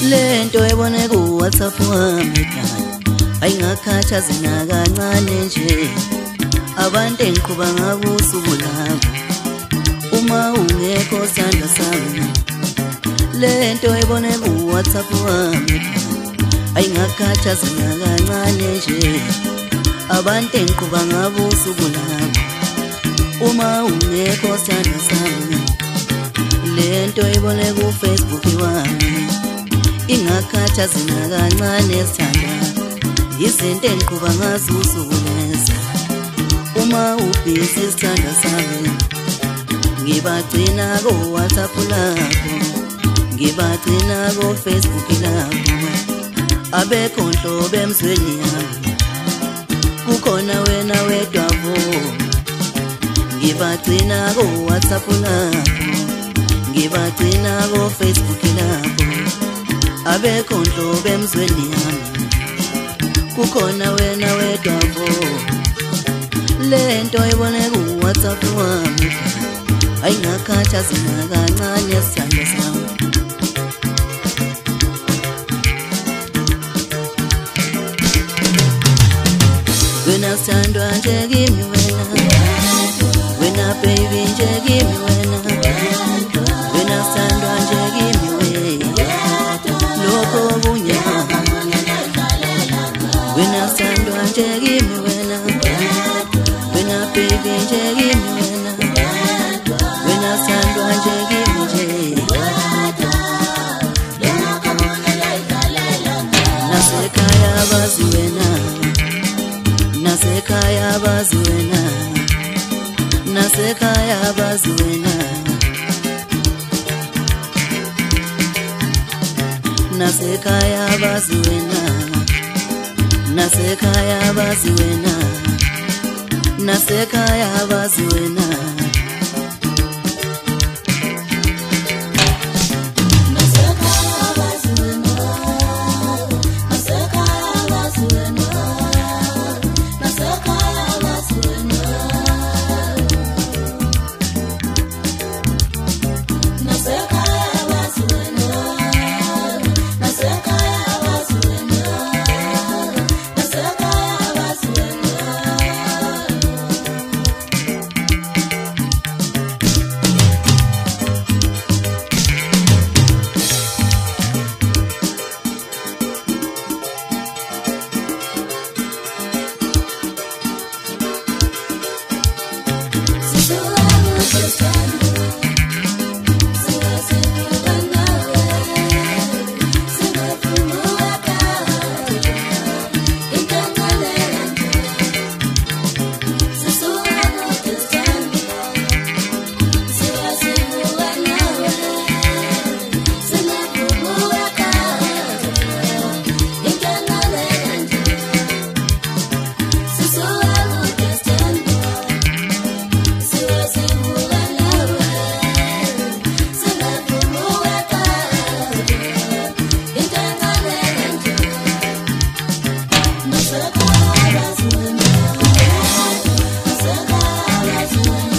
lento ebone ku WhatsApp wami ekhaya ayingakhathazi nakancane nje abantu engiqhuba ngabo usuku labo uma ungekho sandla sami lento ebone ku WhatsApp wami ekhaya ayingakhathazi nakancane nje abantu engiqhuba ngabo usuku labo uma ungekho sandla sami lento ebone ku Facebook wami ingakhathazi nakancane sithanda izinto engiqhuba ngazo usuku leza uma ubhizi sithanda sami ngibagcina ko WhatsApp lakho ngibagcina ko Facebook lakho abekho nhlobo emzweni yami kukhona wena wedwa vo ngibagcina ko WhatsApp lakho ngibagcina ko Facebook lakho abekho nhlobo emzweni yami kukhona wena wedwa vo lento ebone ku WhatsApp wami ayingakhathazi nakancane sithanda sami wena sithandwa nje kimi wena baby nje kimi wena sithandwa nje kimi lokho kunye wena sithandwa nje kimi wena baby nje kimi wena sithandwa nje kimi nje nasekhaya bazi wena nasekhaya bazi wena nasekhaya bazi wena nasekhaya bazi wena nasekhaya bazi wena nasekhaya bazi wena Nasekhaya bazi wena